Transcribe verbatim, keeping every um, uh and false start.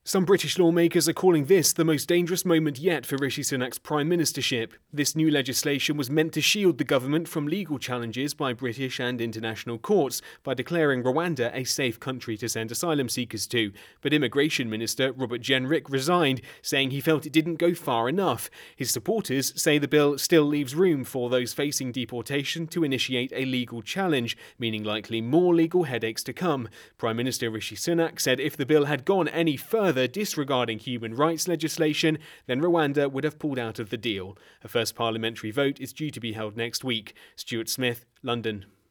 Some British lawmakers are calling this the most dangerous moment yet for Rishi Sunak's prime ministership. This new legislation was meant to shield the government from legal challenges by British and international courts by declaring Rwanda a safe country to send asylum seekers to. But Immigration Minister Robert Jenrick resigned, saying he felt it didn't go far enough. His supporters say the bill still leaves room for those facing deportation to initiate a legal challenge, meaning likely more legal headaches to come. Prime Minister Rishi Sunak said if the bill had gone any further disregarding human rights legislation, then Rwanda would have pulled out of the deal. A first parliamentary vote is due to be held next week. Stuart Smith, London.